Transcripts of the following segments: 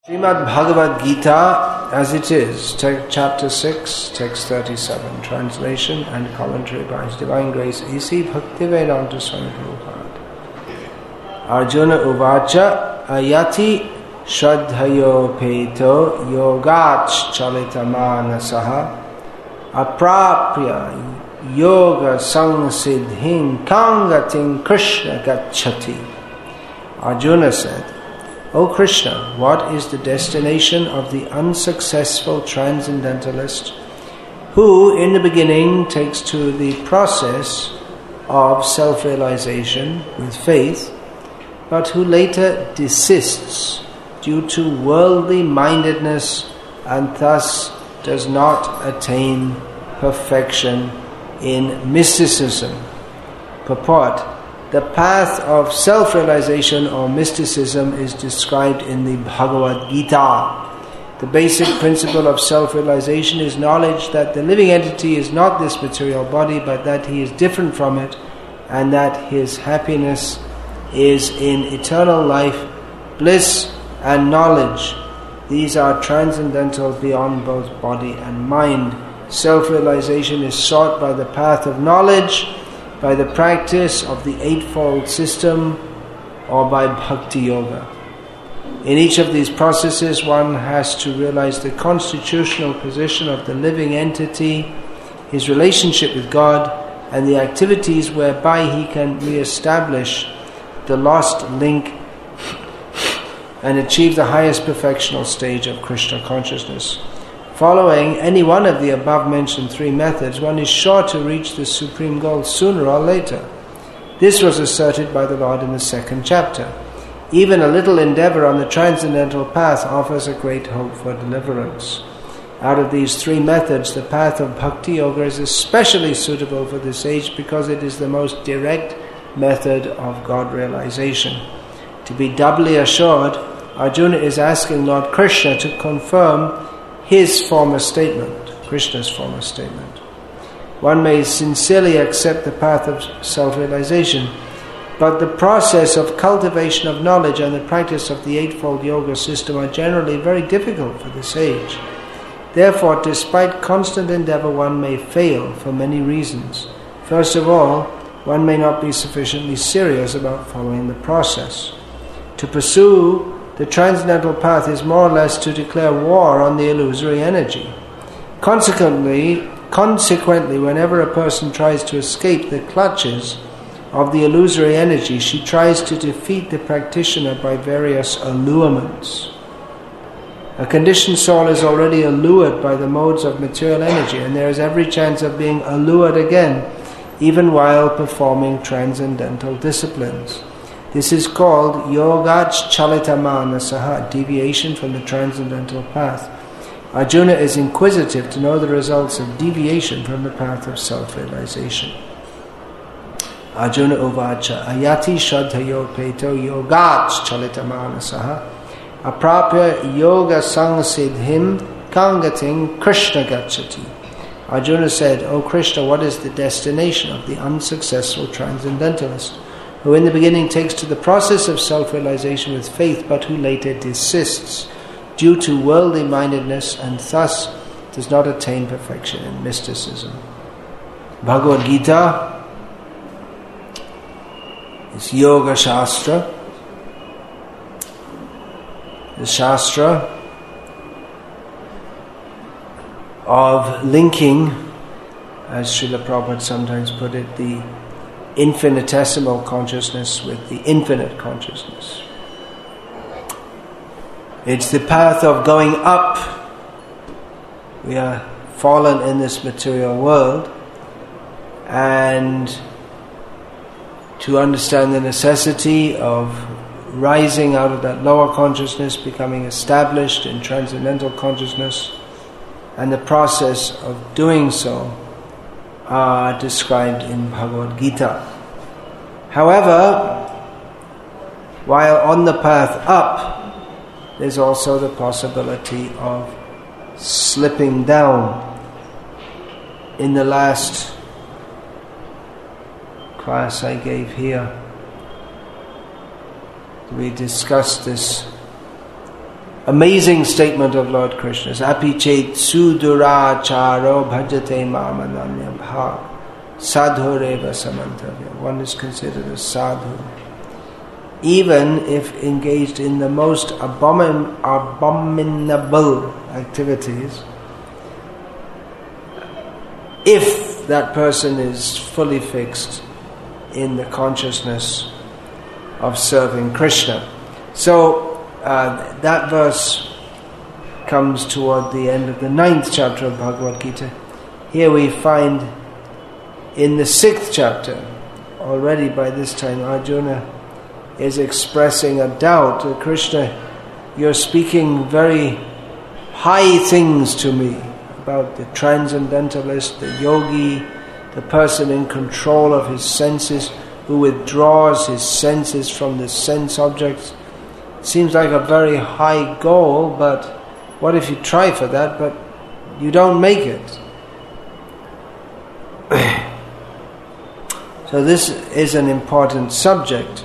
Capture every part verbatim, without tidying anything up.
Srimad Bhagavad Gita as it is, te- chapter six, text thirty-seven, translation and commentary by His Divine Grace A C Bhaktivedanta Swami Prabhupada. Arjuna Uvacha Ayati Shraddhayo Peto Yogach Chalitamanasaha Aprapya Yoga Sangsiddhim Kangating Krishna Gacchati. Arjuna said, O Krishna, what is the destination of the unsuccessful transcendentalist who in the beginning takes to the process of self-realization with faith, but who later desists due to worldly mindedness and thus does not attain perfection in mysticism? Purport: the path of self-realization or mysticism is described in the Bhagavad Gita. The basic principle of self-realization is knowledge that the living entity is not this material body, but that he is different from it, and that his happiness is in eternal life, bliss and knowledge. These are transcendental beyond both body and mind. Self-realization is sought by the path of knowledge, by the practice of the Eightfold System, or by Bhakti Yoga. In each of these processes, one has to realize the constitutional position of the living entity, his relationship with God, and the activities whereby he can re-establish the lost link and achieve the highest perfectional stage of Krishna consciousness. Following any one of the above-mentioned three methods, one is sure to reach the supreme goal sooner or later. This was asserted by the Lord in the second chapter. Even a little endeavor on the transcendental path offers a great hope for deliverance. Out of these three methods, the path of Bhakti Yoga is especially suitable for this age because it is the most direct method of God realization. To be doubly assured, Arjuna is asking Lord Krishna to confirm his former statement, Krishna's former statement. One may sincerely accept the path of self-realization, but the process of cultivation of knowledge and the practice of the Eightfold Yoga system are generally very difficult for this age. Therefore, despite constant endeavor, one may fail for many reasons. First of all, one may not be sufficiently serious about following the process. To pursue the transcendental path is more or less to declare war on the illusory energy. Consequently, consequently, whenever a person tries to escape the clutches of the illusory energy, she tries to defeat the practitioner by various allurements. A conditioned soul is already allured by the modes of material energy, and there is every chance of being allured again, even while performing transcendental disciplines. This is called Yogach Chalitamanasaha, deviation from the transcendental path. Arjuna is inquisitive to know the results of deviation from the path of self-realization. Arjuna Uvacha Ayati Shraddhayo Peto Yogach Chalitamanasaha Aprapya Yoga Sangsiddhim Kangating Krishna Gacchati. Arjuna said, O Krishna, what is the destination of the unsuccessful transcendentalist who in the beginning takes to the process of self-realization with faith, but who later desists due to worldly mindedness and thus does not attain perfection in mysticism? Bhagavad Gita is Yoga Shastra. The Shastra of linking, as Srila Prabhupada sometimes put it, the infinitesimal consciousness with the infinite consciousness. It's the path of going up. We are fallen in this material world, and to understand the necessity of rising out of that lower consciousness, becoming established in transcendental consciousness, and the process of doing so are described in Bhagavad Gita. However, while on the path up, there's also the possibility of slipping down. In the last class I gave here, we discussed this amazing statement of Lord Krishna's. Api chet suduracharo bhajate mamananya bhag sadhureva samantavya. One is considered a sadhu, even if engaged in the most abomin- abominable activities, if that person is fully fixed in the consciousness of serving Krishna. So uh, that verse comes toward the end of the ninth chapter of Bhagavad Gita. Here we find in the sixth chapter, already by this time Arjuna is expressing a doubt. Krishna, you're speaking very high things to me about the transcendentalist, the yogi, the person in control of his senses, who withdraws his senses from the sense objects. It seems like a very high goal, but what if you try for that, but you don't make it? So this is an important subject.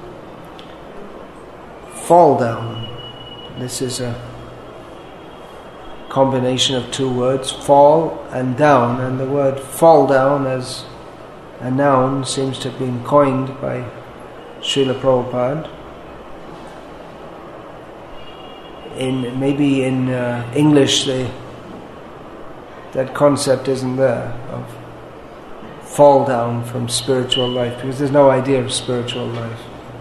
Fall down. This is a combination of two words, fall and down, and the word fall down as a noun seems to have been coined by Srila Prabhupada. In maybe in uh, English they, that concept isn't there of fall down from spiritual life, because there's no idea of spiritual life.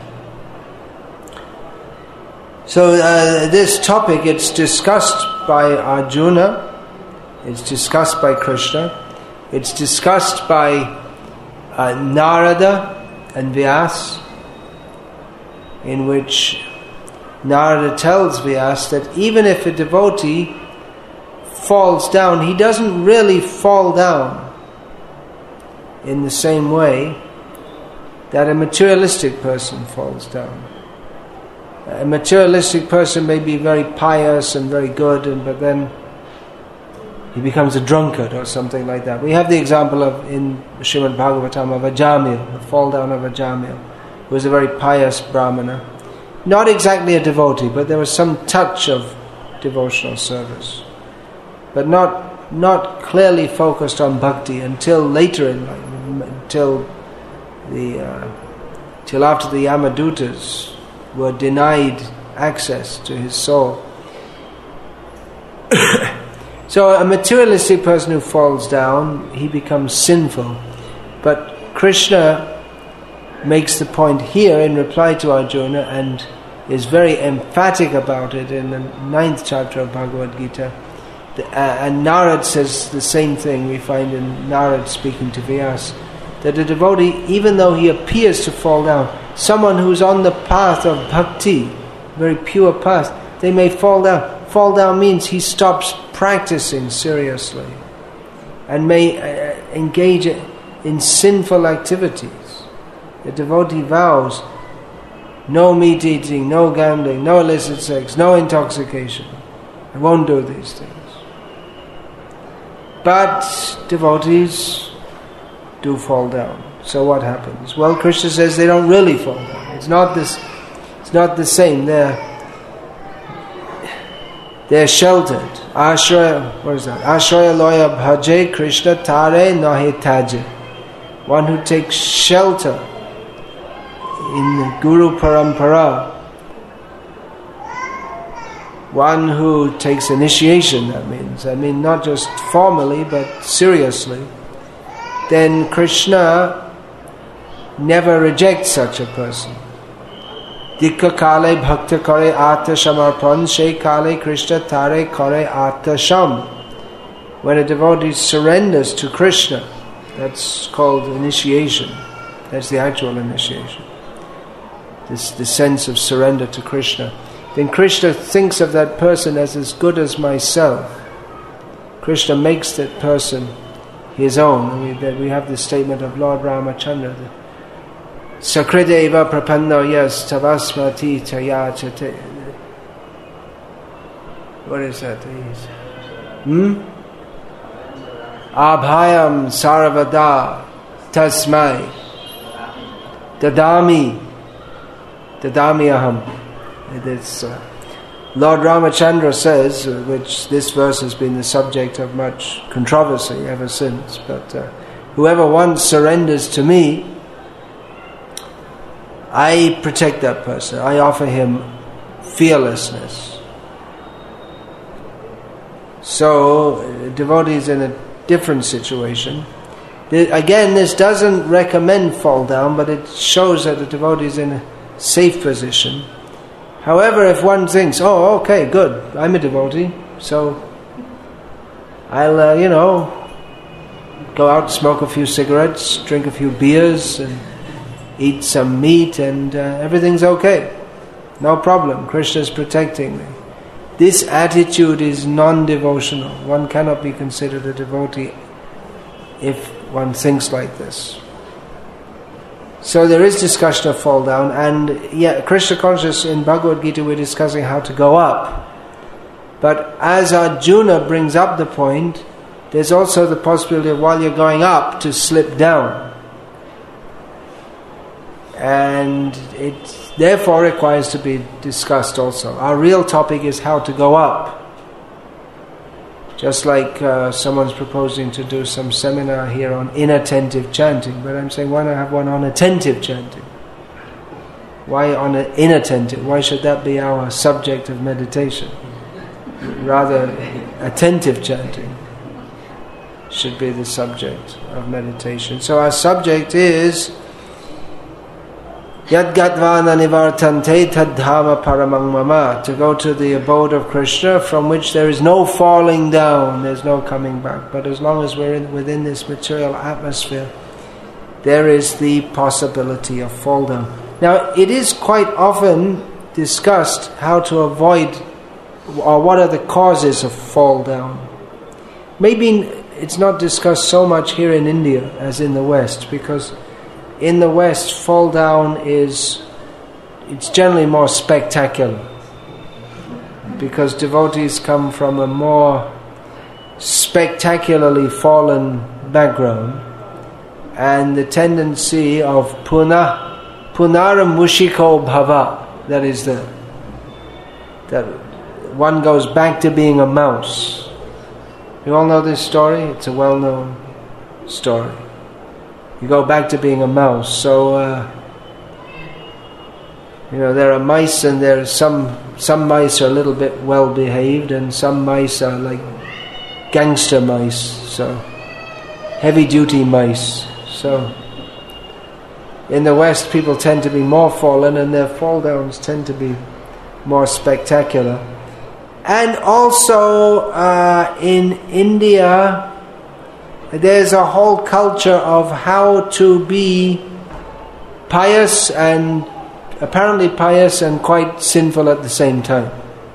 So uh, this topic, it's discussed by Arjuna, it's discussed by Krishna, it's discussed by uh, Narada and Vyas, in which Narada tells Vyas that even if a devotee falls down, he doesn't really fall down in the same way that a materialistic person falls down. A materialistic person may be very pious and very good, and but then he becomes a drunkard or something like that. We have the example of in Srimad Bhagavatam of Ajamil, the fall down of Ajamil, who was a very pious Brahmana. Not exactly a devotee, but there was some touch of devotional service, but not not clearly focused on bhakti until later in life, until the uh, till after the Yamadutas were denied access to his soul. So a materialistic person who falls down, he becomes sinful. But Krishna makes the point here in reply to Arjuna, and is very emphatic about it in the ninth chapter of Bhagavad Gita. The, uh, and Narad says the same thing. We find in Narad speaking to Vyas, that a devotee, even though he appears to fall down, someone who's on the path of bhakti, very pure path, they may fall down. Fall down means he stops practicing seriously and may uh, engage in sinful activities. The devotee vows no meat eating, no gambling, no illicit sex, no intoxication. I won't do these things. But devotees do fall down. So what happens? Well, Krishna says they don't really fall down. It's not this. It's not the same. They're they're sheltered. Ashraya, what is that? Ashraya loya bhaje Krishna tare nahi taje. One who takes shelter in the Guru Parampara. One who takes initiation, that means. I mean, not just formally, but seriously. Then Krishna never rejects such a person. Dikka kale bhakta kare atta shamarpan, she kale Krishna tare kare atta sham. When a devotee surrenders to Krishna, that's called initiation. That's the actual initiation. This the sense of surrender to Krishna. Then Krishna thinks of that person as as good as myself. Krishna makes that person his own. I mean, that we have the statement of Lord Ramachandra. Sakrideva prapanno yas tavasmati tayachate. What is that? Hmm? Abhayam sarvada tasmai dadami dadami aham. It is, uh, Lord Ramachandra says, which this verse has been the subject of much controversy ever since, but uh, whoever once surrenders to me, I protect that person. I offer him fearlessness. So, uh, devotees in a different situation. The, again, this doesn't recommend fall down, but it shows that the devotee is in a safe position. However, if one thinks, oh, okay, good, I'm a devotee, so I'll, uh, you know, go out, smoke a few cigarettes, drink a few beers, and eat some meat, and uh, everything's okay. No problem, Krishna's protecting me. This attitude is non-devotional. One cannot be considered a devotee if one thinks like this. So there is discussion of fall down, and yeah, Krishna conscious in Bhagavad Gita we're discussing how to go up. But as Arjuna brings up the point, there's also the possibility of while you're going up to slip down. And it therefore requires to be discussed also. Our real topic is how to go up. Just like uh, someone's proposing to do some seminar here on inattentive chanting, but I'm saying why not have one on attentive chanting? Why on a inattentive? Why should that be our subject of meditation? Rather, attentive chanting should be the subject of meditation. So our subject is Yad Gatvana Nivartante Tadhama Paramang Mama, to go to the abode of Krishna from which there is no falling down, there's no coming back. But as long as we're in, within this material atmosphere, there is the possibility of fall down. Now, it is quite often discussed how to avoid, or what are the causes of fall down. Maybe it's not discussed so much here in India as in the West, because in the West, fall down is, it's generally more spectacular, because devotees come from a more spectacularly fallen background, and the tendency of puna, punara mushiko bhava, that is the, that one goes back to being a mouse. You all know this story? It's a well-known story. You go back to being a mouse. So, uh, you know, there are mice, and there are some some mice are a little bit well behaved, and some mice are like gangster mice. So, heavy duty mice. So, in the West, people tend to be more fallen, and their fall downs tend to be more spectacular. And also uh, in India, there's a whole culture of how to be pious and apparently pious and quite sinful at the same time.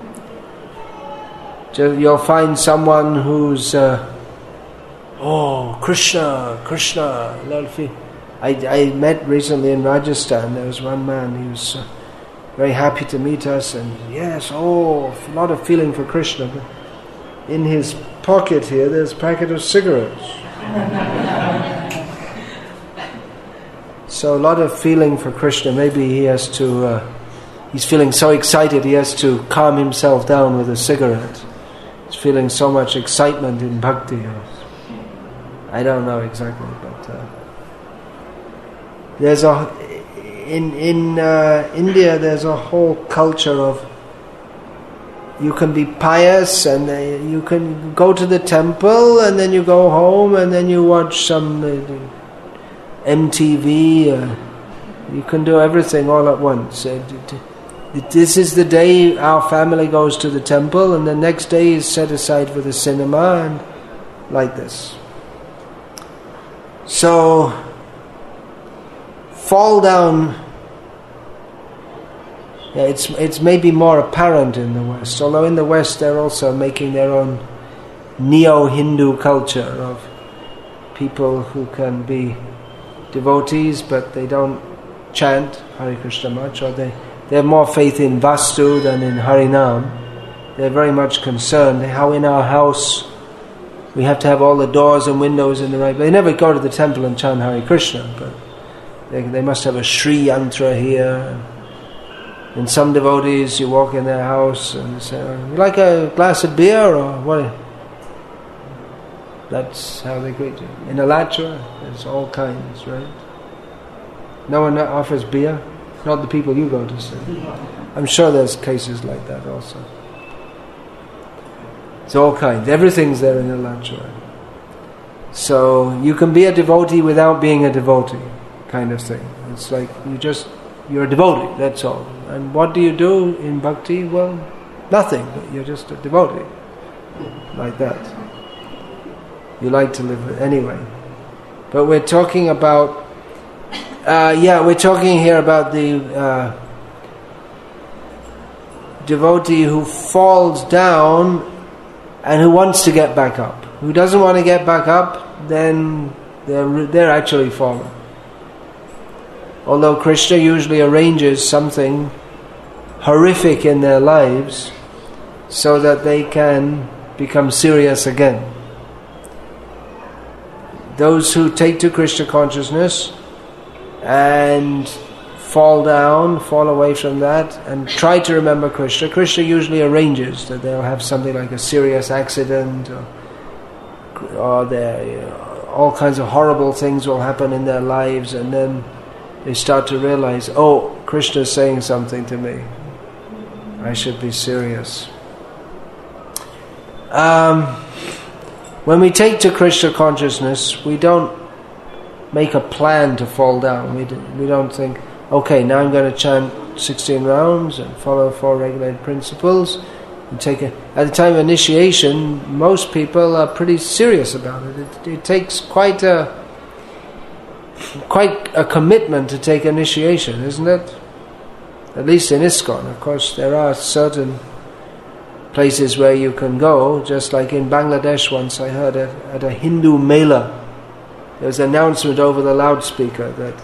You'll find someone who's uh, oh, Krishna, Krishna. I, I met recently in Rajasthan, there was one man, he was uh, very happy to meet us, and yes, oh, a lot of feeling for Krishna. But in his pocket here, there's a packet of cigarettes. So a lot of feeling for Krishna. Maybe he has to, uh, he's feeling so excited he has to calm himself down with a cigarette. He's feeling so much excitement in bhakti. I don't know exactly, but uh, there's a, in, in uh, India there's a whole culture of, you can be pious, and uh, you can go to the temple, and then you go home, and then you watch some uh, M T V. Uh, you can do everything all at once. Uh, this is the day our family goes to the temple, and the next day is set aside for the cinema, and like this. So, fall down. Yeah, it's it's maybe more apparent in the West, although in the West they're also making their own neo-Hindu culture of people who can be devotees but they don't chant Hare Krishna much, or they, they have more faith in Vastu than in Harinam. They're very much concerned how in our house we have to have all the doors and windows in the right. They never go to the temple and chant Hare Krishna, but they, they must have a Shri Yantra here. And some devotees, you walk in their house and say, "You like a glass of beer or what?" That's how they greet you. In Alachua, there's all kinds, right? No one offers beer, not the people you go to see. I'm sure there's cases like that also. It's all kinds. Everything's there in Alachua. So you can be a devotee without being a devotee, kind of thing. It's like you just, you're a devotee, that's all. And what do you do in bhakti? Well, nothing. You're just a devotee. Like that. You like to live anyway. But we're talking about, uh, yeah, we're talking here about the uh, devotee who falls down and who wants to get back up. Who doesn't want to get back up, then they're, they're actually fallen. Although Krishna usually arranges something horrific in their lives so that they can become serious again. Those who take to Krishna consciousness and fall down, fall away from that, and try to remember Krishna, Krishna usually arranges that they'll have something like a serious accident, or, or there, you know, all kinds of horrible things will happen in their lives, and then they start to realize, oh, Krishna is saying something to me. I should be serious. Um, when we take to Krishna consciousness, we don't make a plan to fall down. We, do, we don't think, okay, now I'm going to chant sixteen rounds and follow four regulated principles. And take a, at the time of initiation, most people are pretty serious about it. It, it takes quite a quite a commitment to take initiation, isn't it? At least in ISKCON. Of course, there are certain places where you can go, just like in Bangladesh once I heard at, at a Hindu Mela, there was an announcement over the loudspeaker that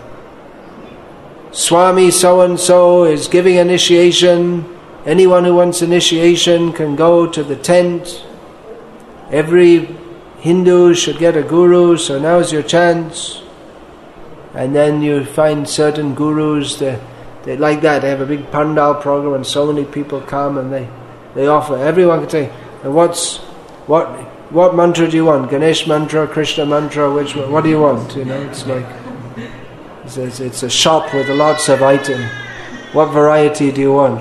Swami so-and-so is giving initiation. Anyone who wants initiation can go to the tent. Every Hindu should get a guru, so now's your chance. And then you find certain gurus, they, they like that, they have a big pandal program and so many people come and they, they offer, everyone can say, and what's, what what mantra do you want? Ganesh mantra, Krishna mantra, which what do you want? You know, it's like, it's, it's a shop with lots of items. What variety do you want?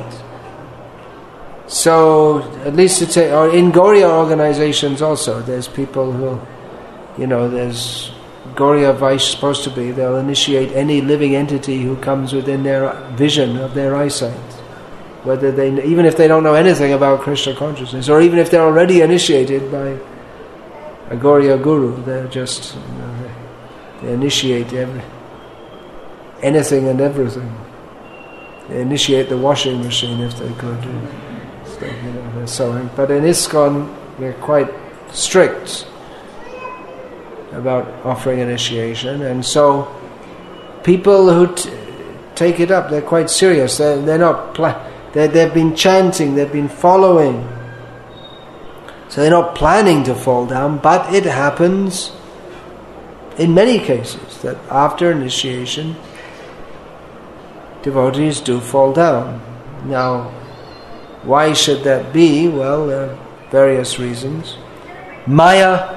So, at least it's a, or in Gauriya organizations also, there's people who, you know, there's Gauriya Vaishya supposed to be, they'll initiate any living entity who comes within their vision of their eyesight. Whether they, even if they don't know anything about Krishna consciousness, or even if they're already initiated by a Gauriya guru, they're just, you know, they, they initiate every, anything and everything. They initiate the washing machine if they could. So, you know, they're so, but in ISKCON, we're quite strict about offering initiation, and so people who t- take it up, they're quite serious. They're, they're not. Pla- they they've been chanting, they've been following, so they're not planning to fall down. But it happens in many cases that after initiation, devotees do fall down. Now, why should that be? Well, there are various reasons. Maya.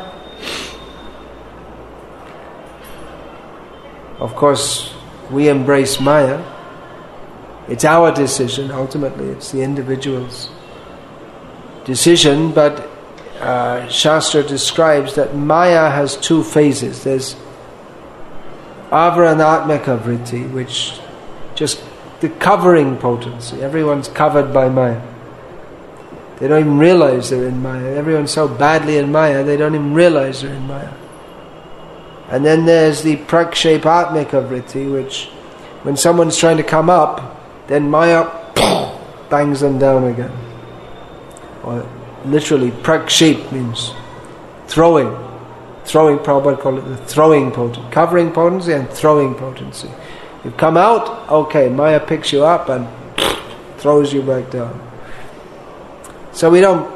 Of course, we embrace Maya. It's our decision, ultimately. It's the individual's decision, but uh, Shastra describes that Maya has two phases. There's avaranatmaka vritti, which just the covering potency. Everyone's covered by Maya. They don't even realize they're in Maya. Everyone's so badly in Maya, they don't even realize they're in Maya. And then there's the prakshepatmika vritti, which when someone's trying to come up, then Maya bangs them down again. Or literally, prakshep means throwing. Throwing, Prabhupada called it the throwing potency. Covering potency and throwing potency. You come out, okay, Maya picks you up and throws you back down. So we don't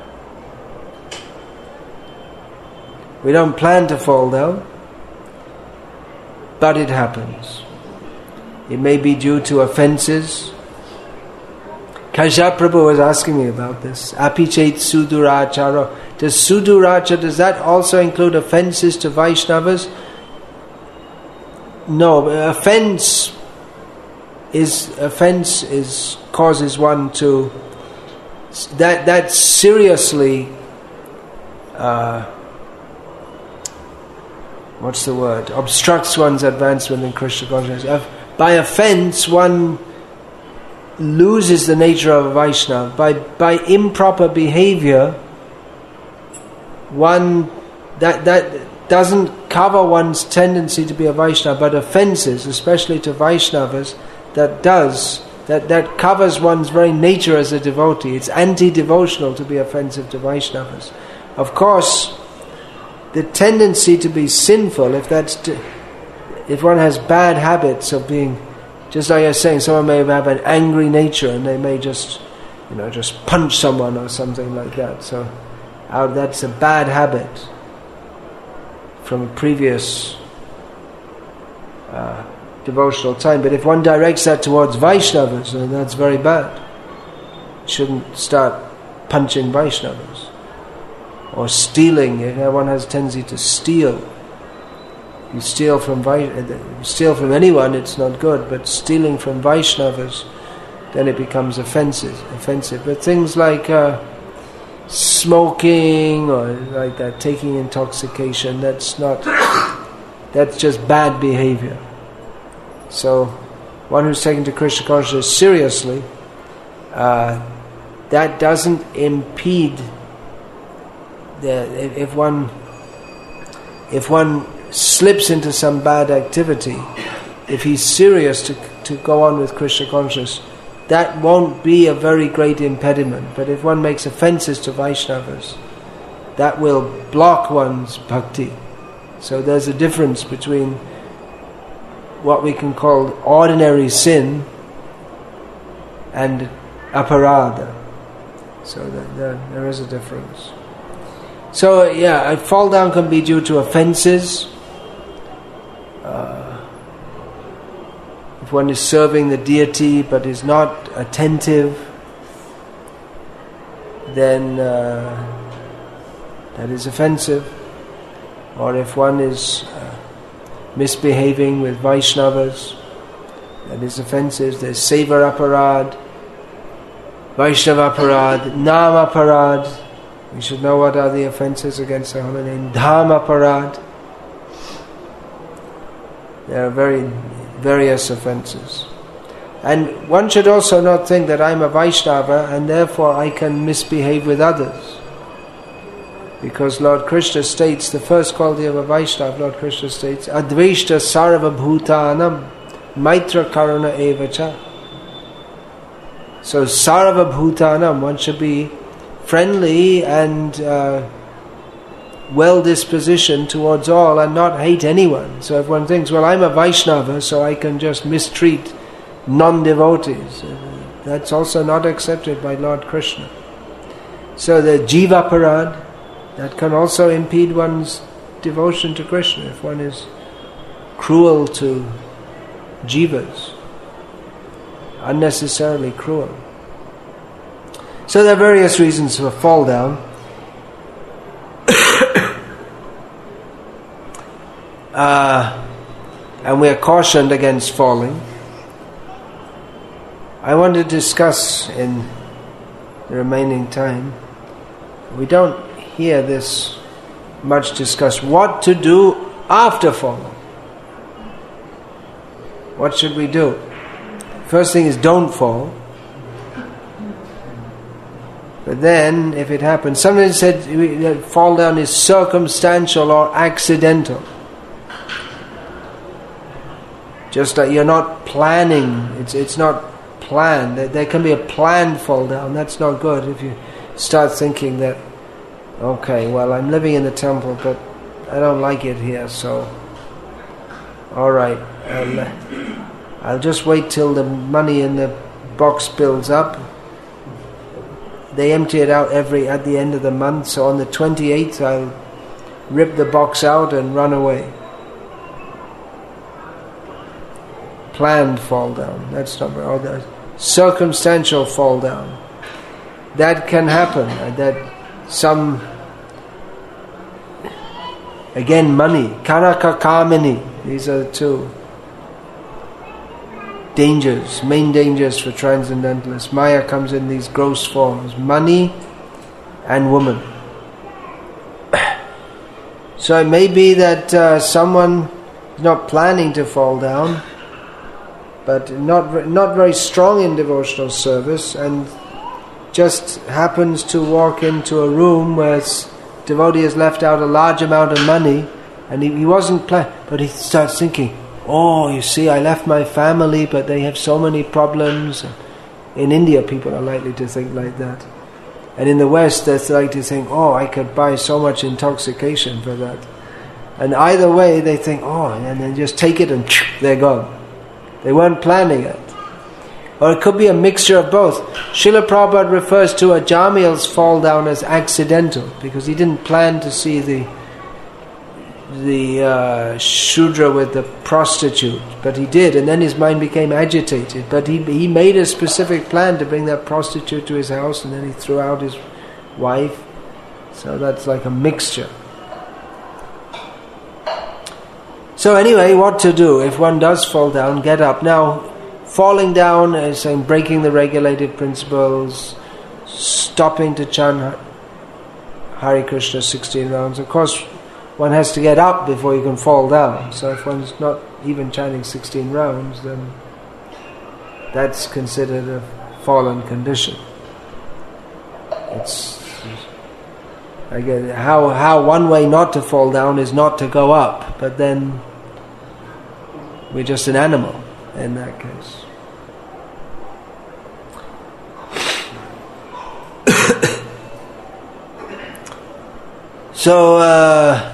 we don't plan to fall down, but it happens. It may be due to offenses, Kashyap Prabhu was asking me about this. Apichet sudurachara. Does suduracha, does that also include offences to Vaishnavas? No, offence is offence is causes one to that that seriously. Uh, what's the word? Obstructs one's advancement in Krishna consciousness. By offence, one loses the nature of a Vaishnava. By by improper behavior, one that that doesn't cover one's tendency to be a Vaishnava, but offences, especially to Vaishnavas, that does that that covers one's very nature as a devotee. It's anti-devotional to be offensive to Vaishnavas. Of course, the tendency to be sinful, if that's to, if one has bad habits of being, just like I was saying, someone may have an angry nature and they may just, you know, just punch someone or something like that. So, uh, that's a bad habit from a previous uh, devotional time. But if one directs that towards Vaishnavas, then that's very bad. Shouldn't start punching Vaishnavas. Or stealing. If one has a tendency to steal. You steal from you steal from anyone, it's not good. But stealing from Vaishnavas, then it becomes offensive. Offensive. But things like uh, smoking or like that, taking intoxication, that's not. That's just bad behavior. So, one who's taken to Krishna consciousness seriously, uh, that doesn't impede. The, if one if one slips into some bad activity, if he's serious to to go on with Krishna consciousness, that won't be a very great impediment. But if one makes offences to Vaishnavas, that will block one's bhakti. So there's a difference between what we can call ordinary sin and aparada. So that, that, there is a difference. So yeah, a fall down can be due to offences. Uh, if one is serving the deity but is not attentive, then uh, that is offensive. Or if one is uh, misbehaving with Vaishnavas, that is offensive. There's Seva Aparad, Vaishnava Aparad, Nam Aparad. We should know what are the offences against the holy name. Dham Aparad. There are very various offences. And one should also not think that I'm a Vaishnava and therefore I can misbehave with others. Because Lord Krishna states, the first quality of a Vaishnava, Lord Krishna states, Adveshta sarva bhutanam maitra karuna evacha. So sarva bhutanam, one should be friendly and uh, well-dispositioned towards all and not hate anyone. So if one thinks, well, I'm a Vaishnava, so I can just mistreat non-devotees, that's also not accepted by Lord Krishna. So the Jiva Parad, that can also impede one's devotion to Krishna if one is cruel to jivas, unnecessarily cruel. So there are various reasons for fall down. uh, and we are cautioned against falling. I want to discuss in the remaining time, we don't hear this much discussed, what to do after falling. What should we do? First thing is don't fall. But then, if it happens, somebody said that fall down is circumstantial or accidental. Just that you're not planning. It's it's not planned. There can be a planned fall down. That's not good. If you start thinking that, okay, well, I'm living in the temple, but I don't like it here, so all right, I'll, I'll just wait till the money in the box builds up. They empty it out every at the end of the month, so on the twenty-eighth I'll rip the box out and run away. Planned fall down. That's not or the circumstantial fall down. That can happen. That some, again, money, karaka kamini, these are the two dangers, main dangers for transcendentalists. Maya comes in these gross forms, money and woman. So it may be that uh, someone is not planning to fall down, but not not very strong in devotional service, and just happens to walk into a room where devotee has left out a large amount of money, and he, he wasn't planning, but he starts thinking, oh, you see, I left my family, but they have so many problems. In India, people are likely to think like that. And in the West, they're likely to think, oh, I could buy so much intoxication for that. And either way, they think, oh, and then just take it and they're gone. They weren't planning it. Or it could be a mixture of both. Srila Prabhupada refers to Ajamil's fall down as accidental, because he didn't plan to see the the uh, Shudra with the prostitute, but he did, and then his mind became agitated. But he he made a specific plan to bring that prostitute to his house, and then he threw out his wife. So that's like a mixture. So anyway, what to do if one does fall down? Get up. Now, falling down is saying breaking the regulated principles, stopping to chant Hare Krishna sixteen rounds. Of course, one has to get up before you can fall down. So if one's not even chanting sixteen rounds, then that's considered a fallen condition. It's again how how one way not to fall down is not to go up, but then we're just an animal in that case. So uh,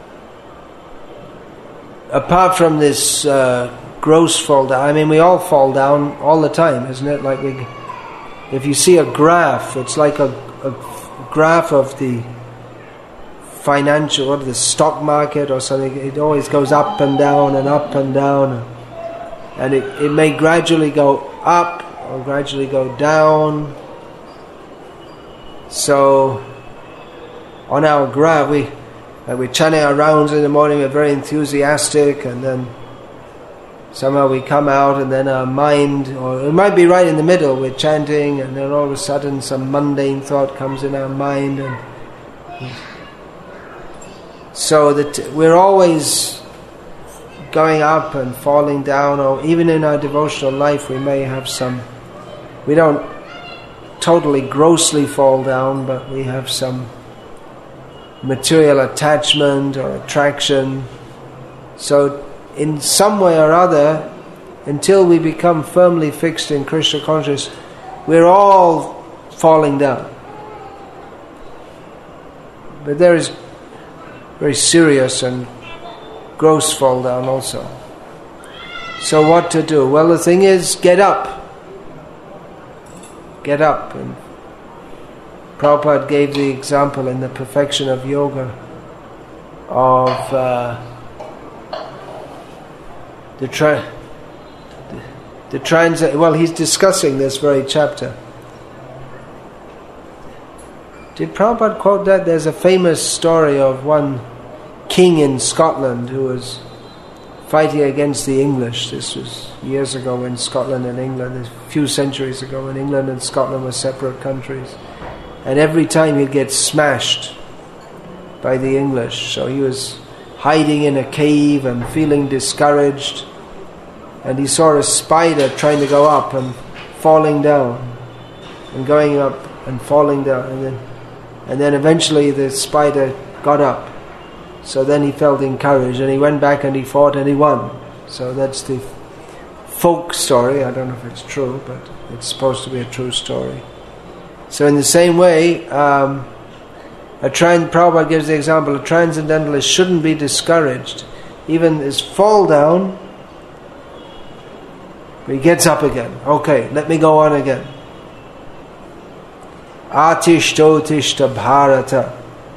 apart from this uh, gross fall down, I mean, we all fall down all the time, isn't it? Like we, if you see a graph, it's like a, a graph of the financial, or the stock market or something. It always goes up and down and up and down, and it, it may gradually go up or gradually go down. So on our graph, we Like we're chanting our rounds in the morning, we're very enthusiastic, and then somehow we come out and then our mind, or it might be right in the middle, we're chanting and then all of a sudden some mundane thought comes in our mind, and so that we're always going up and falling down, or even in our devotional life we may have some, we don't totally grossly fall down, but we have some material attachment or attraction. So in some way or other, until we become firmly fixed in Krishna consciousness, we're all falling down. But there is very serious and gross fall down also. So what to do? Well, the thing is, get up. Get up. And Prabhupada gave the example in the Perfection of Yoga of uh, the, tra- the, the trans... Well, he's discussing this very chapter. Did Prabhupada quote that? There's a famous story of one king in Scotland who was fighting against the English. This was years ago when Scotland and England, a few centuries ago, when England and Scotland were separate countries. And every time he'd get smashed by the English. So he was hiding in a cave and feeling discouraged. And he saw a spider trying to go up and falling down. And going up and falling down. And then, and then eventually the spider got up. So then he felt encouraged. And he went back and he fought and he won. So that's the folk story. I don't know if it's true, but it's supposed to be a true story. So in the same way, um, a trans- Prabhupada gives the example, a transcendentalist shouldn't be discouraged. Even his fall down, but he gets up again. Okay, let me go on again. Atishto tishta bharata.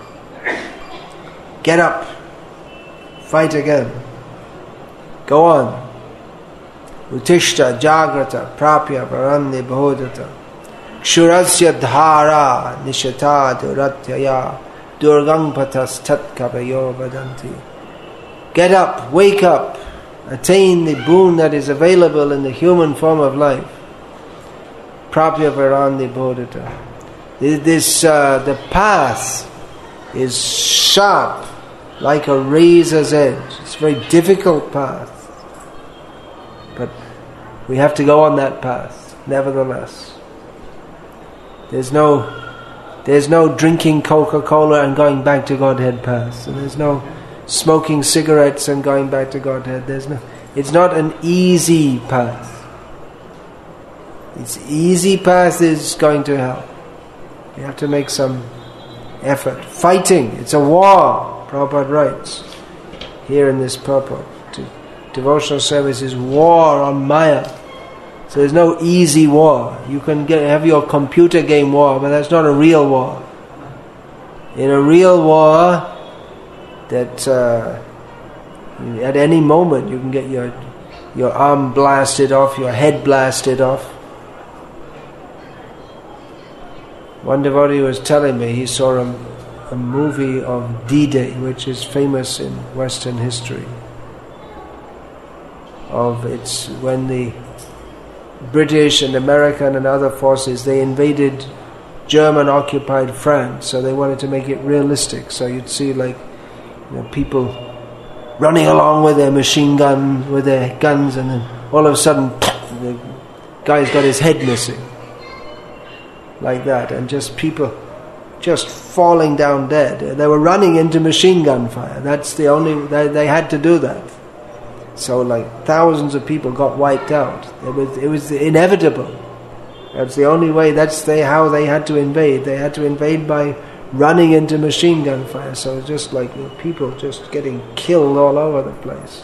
Get up. Fight again. Go on. Utishta Jagrata Prapya Varandi Bodhata Kshurasya Dhara Nishata Duratyaya Durgang Patas Tat Kavayo Vadanti. Get up, wake up, attain the boon that is available in the human form of life. Prapya Varandi Bodhata. This, uh, the path is sharp like a razor's edge. It's a very difficult path. But we have to go on that path, nevertheless. There's no there's no drinking Coca-Cola and going back to Godhead path. And there's no smoking cigarettes and going back to Godhead. There's no it's not an easy path. Its easy path is going to hell. You have to make some effort. Fighting, it's a war, Prabhupada writes here in this purport. Devotional service is war on Maya. So there's no easy war. You can get, have your computer game war, but that's not a real war. In a real war, that uh, at any moment you can get your your arm blasted off, your head blasted off. One devotee was telling me he saw a, a movie of D-Day, which is famous in Western history. Of it's when the British and American and other forces, they invaded German occupied France, so they wanted to make it realistic. So you'd see like, you know, people running along with their machine gun, with their guns, and then all of a sudden the guy's got his head missing, like that, and just people just falling down dead. They were running into machine gun fire. That's the only they, they had to do that. So like thousands of people got wiped out. It was it was inevitable. That's the only way. That's the, how they had to invade. They had to invade by running into machine gun fire. So it's just like, you know, people just getting killed all over the place.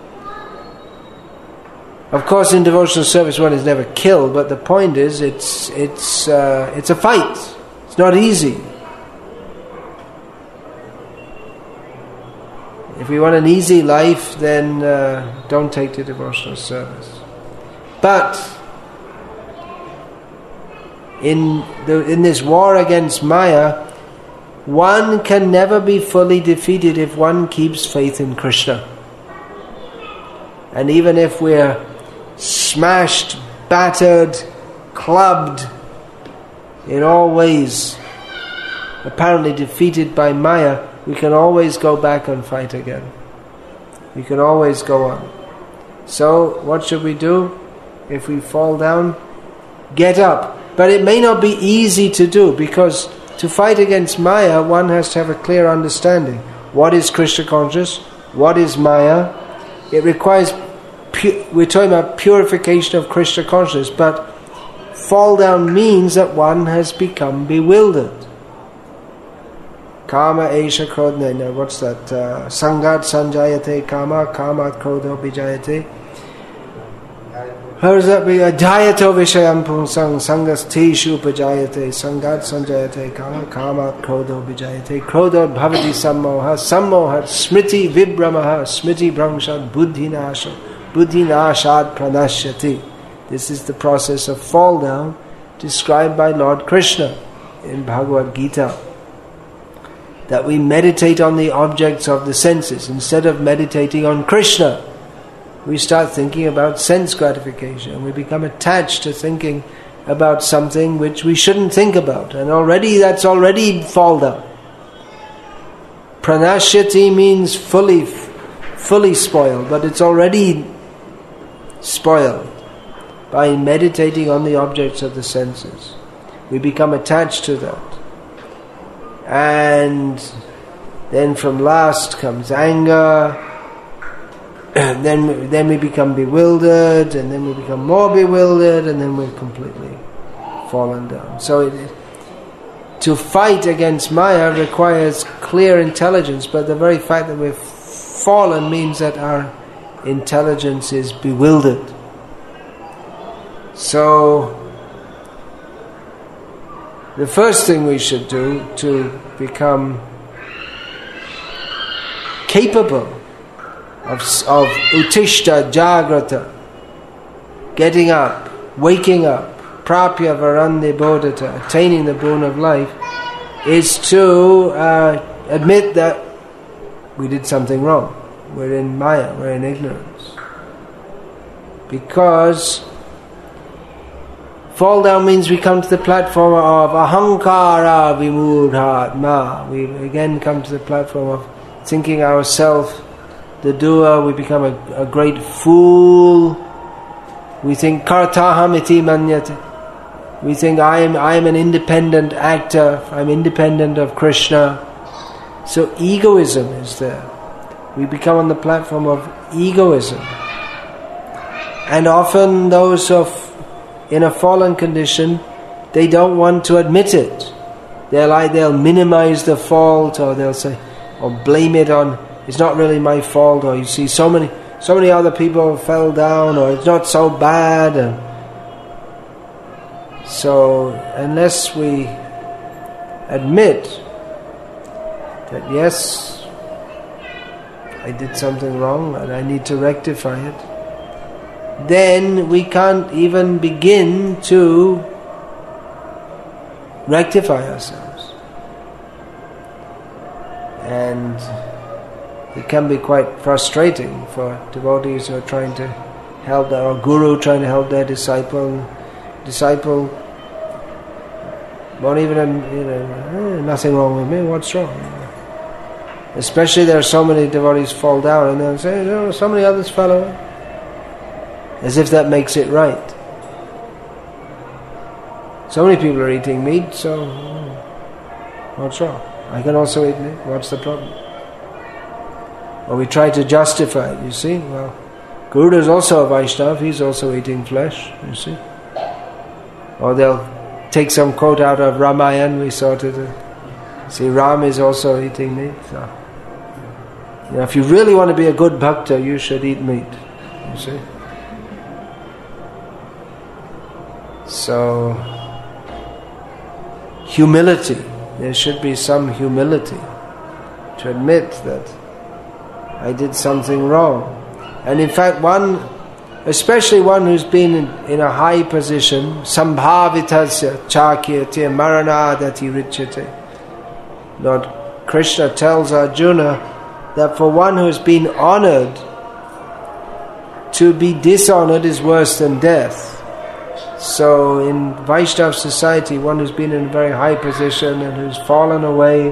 Of course, in devotional service, one is never killed. But the point is, it's it's uh, it's a fight. It's not easy. If we want an easy life, then uh, don't take to devotional service. But in the, in this war against Maya, one can never be fully defeated if one keeps faith in Krishna. And even if we're smashed, battered, clubbed, in all ways, apparently defeated by Maya, we can always go back and fight again. We can always go on. So, what should we do? If we fall down, get up. But it may not be easy to do, because to fight against Maya, one has to have a clear understanding. What is Krishna conscious? What is Maya? It requires, pu- we're talking about purification of Krishna consciousness, but fall down means that one has become bewildered. Kama Esha Krodna, what's that? Uh, Sangat Sanjayate Kama, Kama Krodho Vijayate. How does that be? Jayato Vishayam Punsang, Sangas Teshu Pajayate, Sangat Sanjayate Kama, Kama Krodho Vijayate. Krodho Bhavati Sammoha, Sammoha, Smriti Vibhramaha, Smriti Brangshad, Buddhi Nasha, Buddhi Nashad Pranashyati. This is the process of fall down described by Lord Krishna in Bhagavad Gita. That we meditate on the objects of the senses instead of meditating on Krishna. We start thinking about sense gratification, and we become attached to thinking about something which we shouldn't think about, and already that's already fall down. Pranashyati means fully, fully spoiled, but it's already spoiled by meditating on the objects of the senses. We become attached to that. And then from last comes anger, and then then we become bewildered, and then we become more bewildered, and then we're completely fallen down. So it, to fight against Maya requires clear intelligence, but the very fact that we've fallen means that our intelligence is bewildered. So the first thing we should do to become capable of, of utishta jagrata, getting up, waking up, prapya varande bodhata, attaining the boon of life, is to uh, admit that we did something wrong. We're in maya, we're in ignorance. Because fall down means we come to the platform of ahankara vimudhatma. We again come to the platform of thinking ourselves the doer. We become a, a great fool. We think kartaham iti manyate. We think I am I am an independent actor. I'm independent of Krishna. So egoism is there. We become on the platform of egoism. And often those of in a fallen condition, they don't want to admit it. They'll like they'll minimize the fault, or they'll say, or blame it on, it's not really my fault, or you see so many so many other people fell down, or it's not so bad. And so unless we admit that yes, I did something wrong and I need to rectify it, then we can't even begin to rectify ourselves. And it can be quite frustrating for devotees who are trying to help their or guru trying to help their disciple. Disciple won't even, you know, eh, nothing wrong with me, what's wrong? Especially there are so many devotees fall down and they'll say, no, so many others fell away. As if that makes it right. So many people are eating meat, so what's wrong? I can also eat meat, what's the problem? Or we try to justify it, you see. Well, Guru is also a Vaishnava, he's also eating flesh, you see. Or they'll take some quote out of Ramayana, we saw it. See, Ram is also eating meat. So, you know, if you really want to be a good bhakta, you should eat meat, you see. So, humility. There should be some humility to admit that I did something wrong. And in fact, one, especially one who's been in, in a high position, sambhavitasya chakyate maranadati richate. Lord Krishna tells Arjuna that for one who's been honored, to be dishonored is worse than death. So in Vaishnava society, one who's been in a very high position and who's fallen away,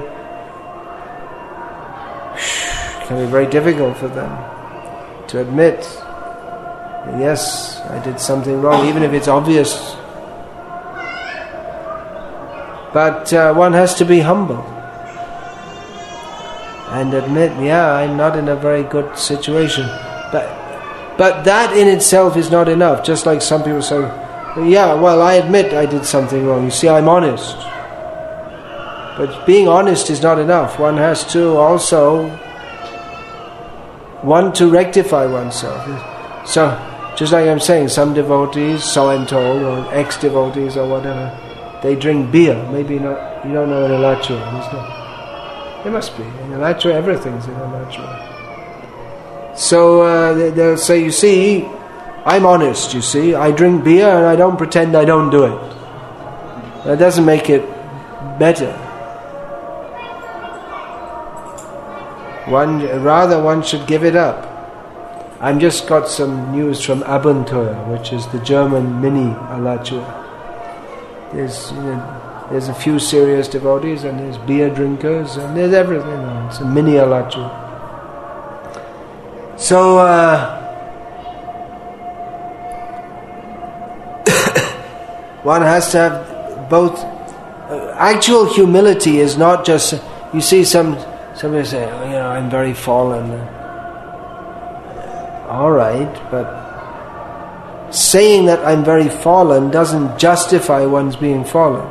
it can be very difficult for them to admit, yes, I did something wrong, even if it's obvious. But uh, one has to be humble and admit, yeah, I'm not in a very good situation. But, but that in itself is not enough, just like some people say, yeah, well, I admit I did something wrong. You see, I'm honest. But being honest is not enough. One has to also want to rectify oneself. So, just like I'm saying, some devotees, so I'm told, or ex-devotees or whatever, they drink beer. Maybe not. You don't know in Alachua, is there? There must be. In Alachua, everything's in Alachua. So uh, they, they'll say, you see, I'm honest, you see. I drink beer and I don't pretend I don't do it. That doesn't make it better. One, rather, one should give it up. I've just got some news from Abenteuer, which is the German mini Alachua. There's, you know, there's a few serious devotees and there's beer drinkers and there's everything. You know, it's a mini Alachua. So, uh, one has to have both. Uh, actual humility is not just, you see some, somebody say, oh, you know, I'm very fallen. All right, but saying that I'm very fallen doesn't justify one's being fallen.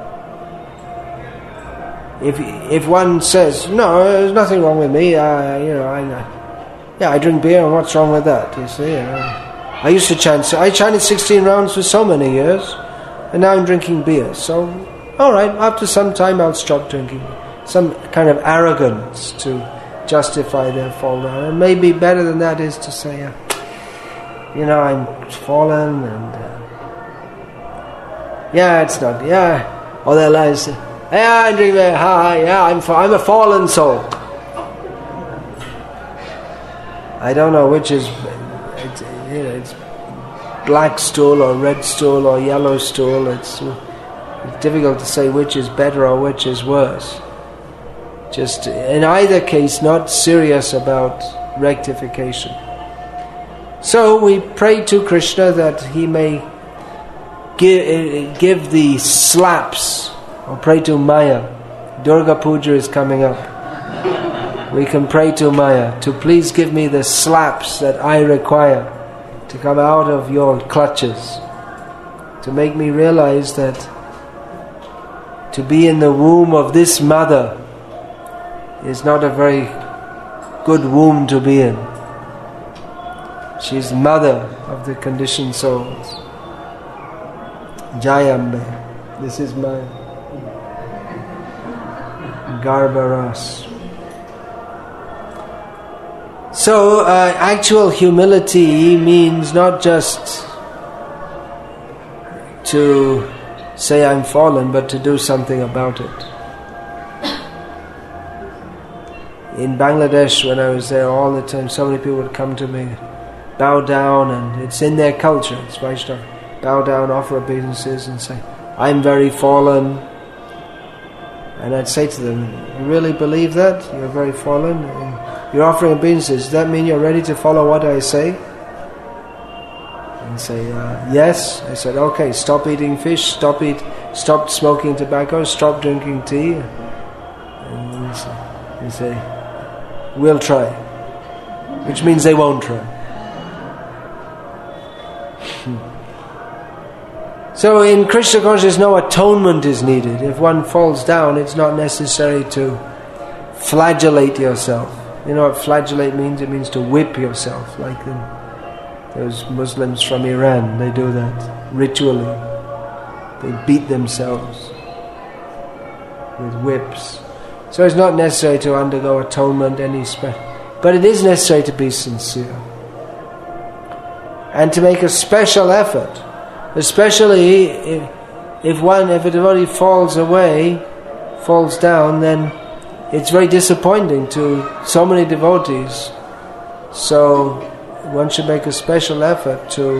If if one says, no, there's nothing wrong with me, uh, you know, I, yeah, I drink beer, and what's wrong with that? You see, uh, I used to chant, I chanted sixteen rounds for so many years. And now I'm drinking beer. So, all right, after some time I'll stop drinking. Some kind of arrogance to justify their fall down. And maybe better than that is to say, uh, you know, I'm fallen and uh, yeah, it's not, yeah. Or they'll lie and say, yeah, I'm doing that, ha, yeah, I'm, fa- I'm a fallen soul. I don't know which is, it's, you know, it's black stool or red stool or yellow stool. It's, it's difficult to say which is better or which is worse. Just in either case, not serious about rectification. So we pray to Krishna that he may give, give the slaps, or pray to Maya. Durga Puja is coming up. We can pray to Maya to please give me the slaps that I require to come out of your clutches, to make me realize that to be in the womb of this mother is not a very good womb to be in. She's mother of the conditioned souls. Jayambe. This is my Garbaras. So, uh, actual humility means not just to say I'm fallen, but to do something about it. In Bangladesh, when I was there all the time, so many people would come to me, bow down, and it's in their culture, it's Vaishnava, bow down, offer obeisances and say, I'm very fallen. And I'd say to them, you really believe that? You're very fallen? You're offering obeisances. Does that mean you're ready to follow what I say? And say, uh, yes. I said, okay, stop eating fish, stop eat, stop smoking tobacco, stop drinking tea. And they say, they say, we'll try. Which means they won't try. So in Krishna consciousness, no atonement is needed. If one falls down, it's not necessary to flagellate yourself. You know what flagellate means? It means to whip yourself, like in those Muslims from Iran. They do that ritually. They beat themselves with whips. So it's not necessary to undergo atonement, any spe- but it is necessary to be sincere and to make a special effort. Especially if, if one, if a devotee falls away, falls down, then it's very disappointing to so many devotees. So one should make a special effort to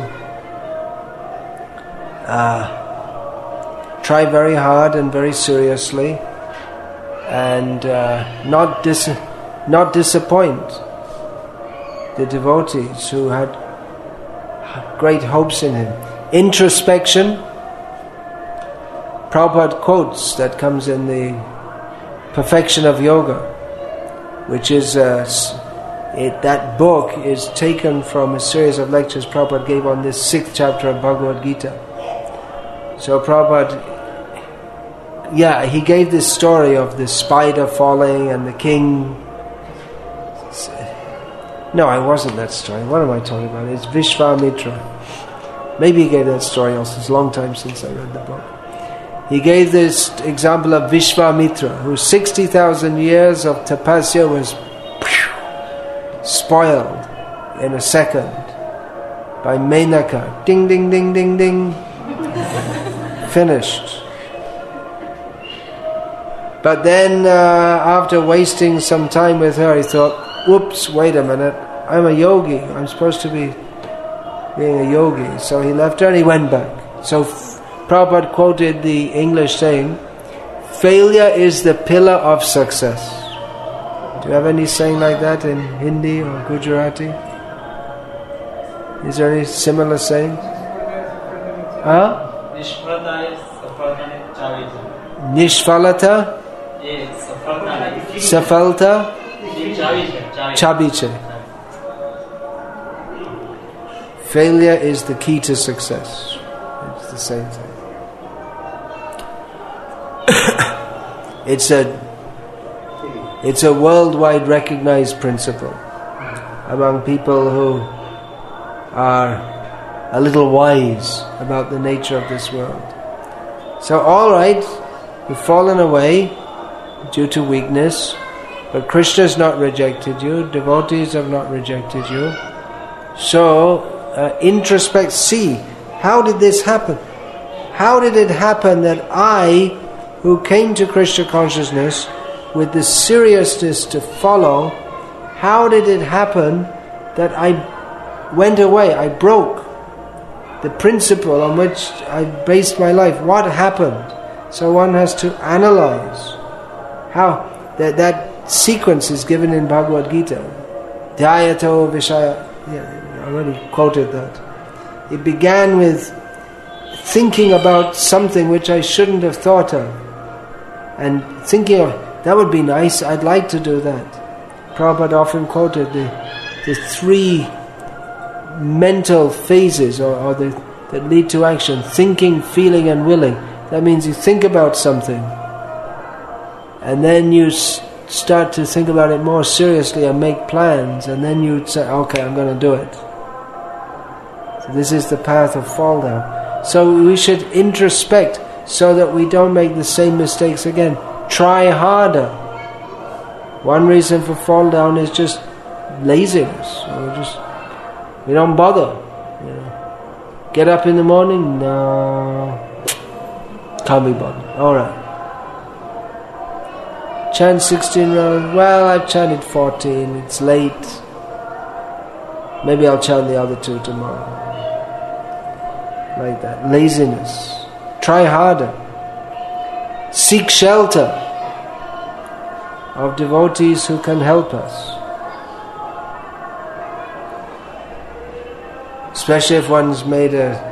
uh, try very hard and very seriously, and uh, not dis- not disappoint the devotees who had great hopes in him. Introspection. Prabhupada quotes that comes in the Perfection of Yoga, which is uh, it, that book is taken from a series of lectures Prabhupada gave on this sixth chapter of Bhagavad Gita. So Prabhupada, yeah, he gave this story of the spider falling and the king. No, it wasn't that story. What am I talking about? It's Vishvamitra. Maybe he gave that story also. It's a long time since I read the book. He gave this example of Vishvamitra, whose sixty thousand years of tapasya was spoiled in a second by Menaka. Ding, ding, ding, ding, ding. Finished. But then, uh, after wasting some time with her, he thought, whoops, wait a minute, I'm a yogi. I'm supposed to be being a yogi. So he left her and he went back. So Prabhupada quoted the English saying, failure is the pillar of success. Do you have any saying like that in Hindi or Gujarati? Is there any similar saying? Huh? Nishfalata? Safalta? Chabiche. Failure is the key to success. It's the same thing. It's a it's a worldwide recognized principle among people who are a little wise about the nature of this world. So all right, you've fallen away due to weakness, but Krishna has not rejected you, devotees have not rejected you. So uh, introspect, see, how did this happen? How did it happen that I, who came to Krishna consciousness with the seriousness to follow, how did it happen that I went away, I broke the principle on which I based my life? What happened? So one has to analyze how that, that sequence is given in Bhagavad Gita. Dhyayato Vishaya, yeah, I already quoted that. It began with thinking about something which I shouldn't have thought of, and thinking of, that would be nice, I'd like to do that. Prabhupada often quoted the, the three mental phases or, or the, that lead to action: thinking, feeling and willing. That means you think about something and then you s- start to think about it more seriously and make plans, and then you say, okay, I'm going to do it. So this is the path of fall down. So we should introspect so that we don't make the same mistakes again. Try harder. One reason for fall down is just laziness. Or just we don't bother. You know. Get up in the morning? No. Can't be bothered. Alright. Chant sixteen rounds. Well, I've chanted fourteen. It's late. Maybe I'll chant the other two tomorrow. Like that. Laziness. Try harder. Seek shelter of devotees who can help us. Especially if one's made a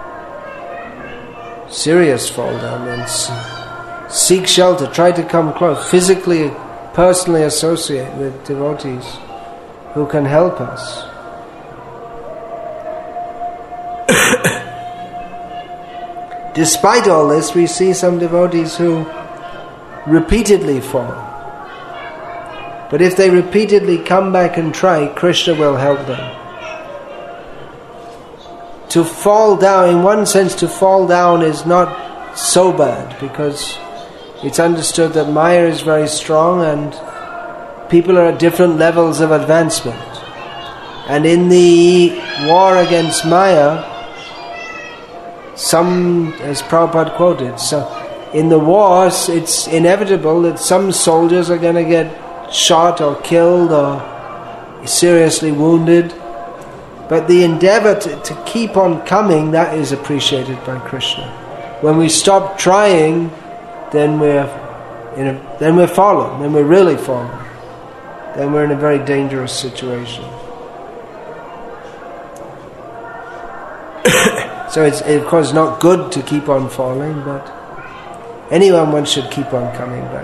serious fall down, then seek shelter. Try to come close. Physically, personally associate with devotees who can help us. Despite all this, we see some devotees who repeatedly fall. But if they repeatedly come back and try, Krishna will help them. To fall down, in one sense, to fall down is not so bad, because it's understood that Maya is very strong and people are at different levels of advancement. And in the war against Maya, some, as Prabhupada quoted, so in the wars it's inevitable that some soldiers are going to get shot or killed or seriously wounded. But the endeavor to, to keep on coming, that is appreciated by Krishna. When we stop trying, then we're in a, then we're fallen. Then we're really fallen. Then we're in a very dangerous situation. So it's of course not good to keep on falling, but anyone one should keep on coming back.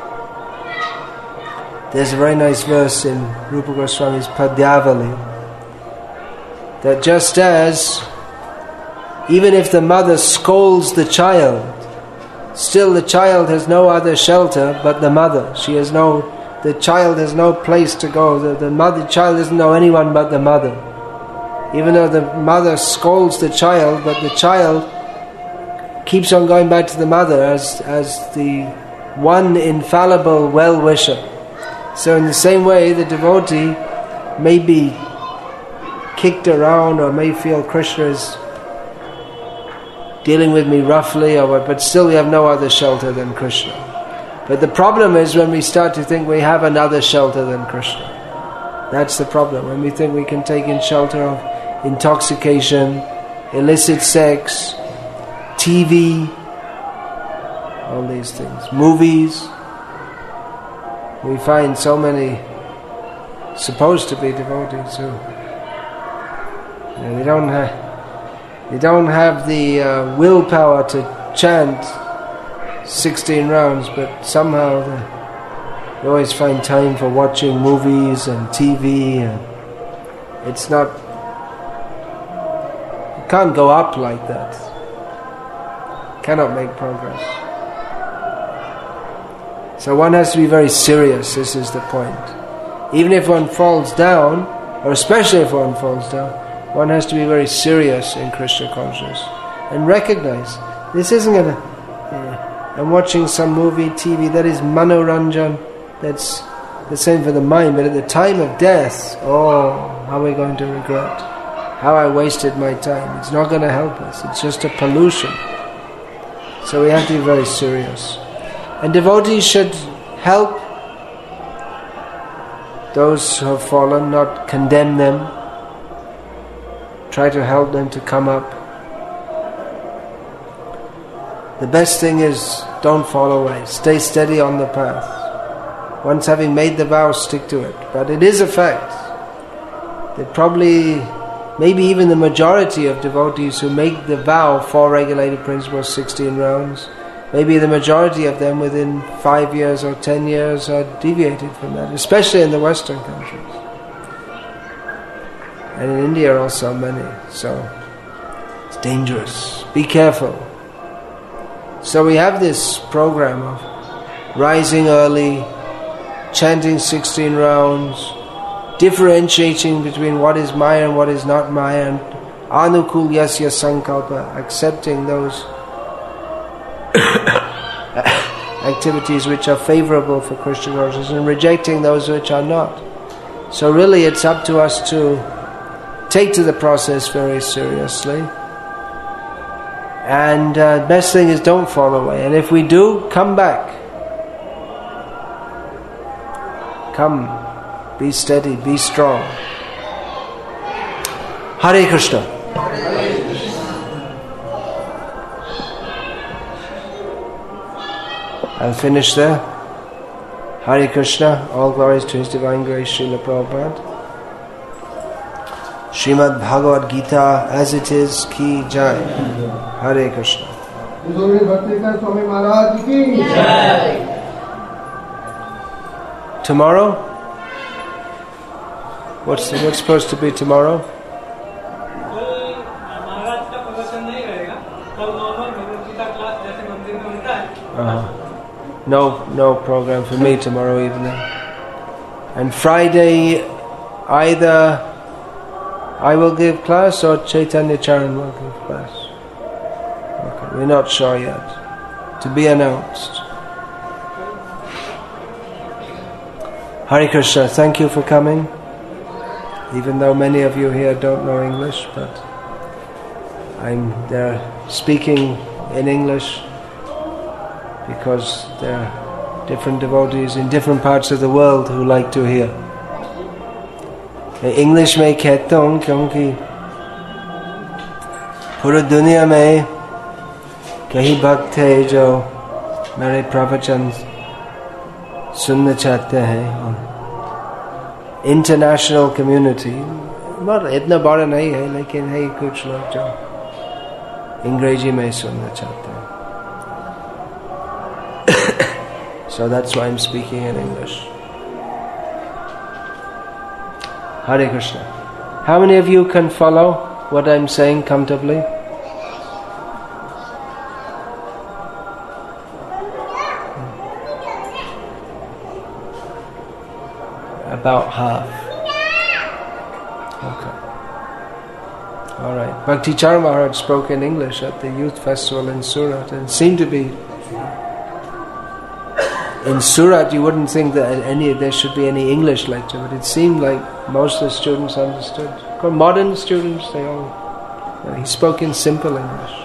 There's a very nice verse in Rupa Goswami's Padyavali, that just as even if the mother scolds the child, still the child has no other shelter but the mother. She has no, the child has no place to go. The, the mother, child doesn't know anyone but the mother. Even though the mother scolds the child, but the child keeps on going back to the mother as, as the one infallible well-wisher. So in the same way, the devotee may be kicked around or may feel Krishna is dealing with me roughly, or what, but still we have no other shelter than Krishna. But the problem is when we start to think we have another shelter than Krishna. That's the problem. When we think we can take in shelter of intoxication, illicit sex, T V, all these things, movies. We find so many supposed to be devotees who, you know, they don't have, they don't have the uh, willpower to chant sixteen rounds, but somehow they, they always find time for watching movies and T V, and it's not, you can't go up like that. You cannot make progress. So one has to be very serious, this is the point. Even if one falls down, or especially if one falls down, one has to be very serious in Krishna consciousness and recognize this isn't going to, uh, I'm watching some movie, T V, that is manoranjan, that's the same for the mind, but at the time of death, oh, how are we going to regret how I wasted my time. It's not going to help us. It's just a pollution. So we have to be very serious. And devotees should help those who have fallen, not condemn them. Try to help them to come up. The best thing is, don't fall away. Stay steady on the path. Once having made the vow, stick to it. But it is a fact that probably, maybe even the majority of devotees who make the vow, four regulated principles, sixteen rounds, maybe the majority of them within five years or ten years are deviated from that, especially in the Western countries. And in India also many. So it's dangerous. Be careful. So we have this program of rising early, chanting sixteen rounds, differentiating between what is Maya and what is not Maya, and anukul yasya sankalpa, accepting those activities which are favorable for Krishna consciousness and rejecting those which are not. So really it's up to us to take to the process very seriously. And uh, best thing is don't fall away. And if we do, come back. Come, be steady, be strong. Hare Krishna. I'll finish there. Hare Krishna, all glories to His Divine Grace, Srila Prabhupada. Srimad Bhagavad Gita as it is, ki jai. Hare Krishna. Tomorrow? What's what's supposed to be tomorrow? Uh-huh. No, no program for me tomorrow evening. And Friday, either I will give class or Chaitanya Charan will give class. Okay, we're not sure yet. To be announced. Hare Krishna, thank you for coming. Even though many of you here don't know English, but I'm there speaking in English because there are different devotees in different parts of the world who like to hear. English में कहता हूँ क्योंकि पूरी दुनिया में कई भक्त है जो मेरे प्रवचन सुनना चाहते हैं और इंटरनेशनल कम्युनिटी मतलब इतना बड़ा नहीं है लेकिन है कुछ लोग जो अंग्रेजी में सुनना चाहते हैं. So that's why I'm speaking in English. Hare Krishna. How many of you can follow what I'm saying comfortably? About half. Okay. All right. Bhakti Charan Maharaj spoke in English at the youth festival in Surat, and seemed to be. In Surat, you wouldn't think that any there should be any English lecture, but it seemed like most of the students understood. Modern students, they all. He spoke in simple English.